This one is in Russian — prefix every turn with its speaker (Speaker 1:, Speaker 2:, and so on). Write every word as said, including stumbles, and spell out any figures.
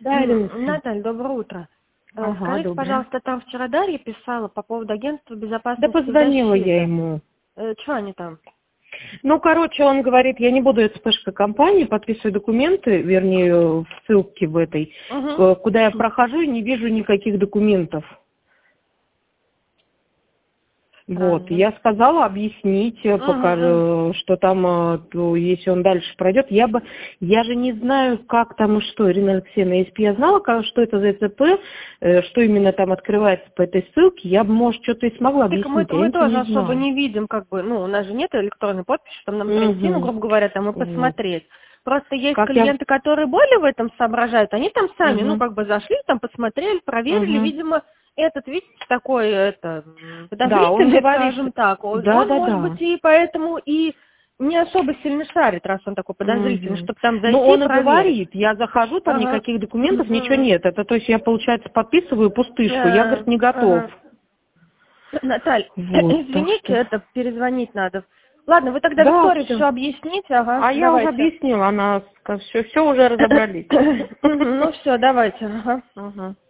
Speaker 1: Да, Ирина.
Speaker 2: Наталья, доброе утро. Э,
Speaker 1: Ага,
Speaker 2: Скажите,
Speaker 1: доброе.
Speaker 2: пожалуйста, там вчера Дарья писала по поводу агентства
Speaker 1: Да
Speaker 2: безопасности и
Speaker 1: позвонила я
Speaker 2: защиты.
Speaker 1: ему.
Speaker 2: Э, Что они там?
Speaker 1: Ну, короче, он говорит, я не буду СПшкой компании, подписываю документы, вернее, в ссылке в этой,
Speaker 2: Угу.
Speaker 1: э, куда я прохожу и не вижу никаких документов. Вот,
Speaker 2: Правильно.
Speaker 1: я сказала объяснить, э, пока,
Speaker 2: Угу.
Speaker 1: э, что там, э, то если он дальше пройдет, я бы, я же не знаю, как там и что, Ирина Алексеевна, если бы я знала, как, что это за ЭЦП, э, что именно там открывается по этой ссылке, я бы, может, что-то и смогла
Speaker 2: Так мы,
Speaker 1: объяснить, а
Speaker 2: мы
Speaker 1: я-то
Speaker 2: тоже
Speaker 1: не
Speaker 2: особо
Speaker 1: знаю.
Speaker 2: не видим, как бы, ну, у нас же нет электронной подписи, чтобы нам пройти, ну,
Speaker 1: Угу.
Speaker 2: грубо говоря, там и
Speaker 1: Вот.
Speaker 2: посмотреть. Просто есть
Speaker 1: Как я...
Speaker 2: клиенты, которые более в этом соображают, они там сами, ну,
Speaker 1: Угу.
Speaker 2: как бы зашли, там посмотрели, проверили,
Speaker 1: Угу.
Speaker 2: видимо, этот, видите, такой, это, м,
Speaker 1: Да, он
Speaker 2: подозрительный,
Speaker 1: говорит,
Speaker 2: скажем так, он,
Speaker 1: да,
Speaker 2: он,
Speaker 1: да,
Speaker 2: может
Speaker 1: да.
Speaker 2: быть, и поэтому и не особо сильно шарит, раз он такой подозрительный,
Speaker 1: Мгм.
Speaker 2: чтобы там
Speaker 1: Ну,
Speaker 2: зайти и
Speaker 1: он и
Speaker 2: проверить.
Speaker 1: говорит, я захожу, там
Speaker 2: Ага.
Speaker 1: никаких документов, ничего
Speaker 2: Мгм.
Speaker 1: нет. Это, то есть, я, получается, подписываю пустышку. Я,
Speaker 2: Э,
Speaker 1: говорит, не готов.
Speaker 2: Ага. Наталья,
Speaker 1: Вот, так
Speaker 2: извините,
Speaker 1: что...
Speaker 2: это перезвонить надо. Ладно, вы тогда
Speaker 1: Да,
Speaker 2: Виктории
Speaker 1: все.
Speaker 2: все объясните, ага,
Speaker 1: А я уже
Speaker 2: давайте.
Speaker 1: объяснила, она все, все уже разобрались.
Speaker 2: Мгм, ну все, давайте, ага.
Speaker 1: Ага.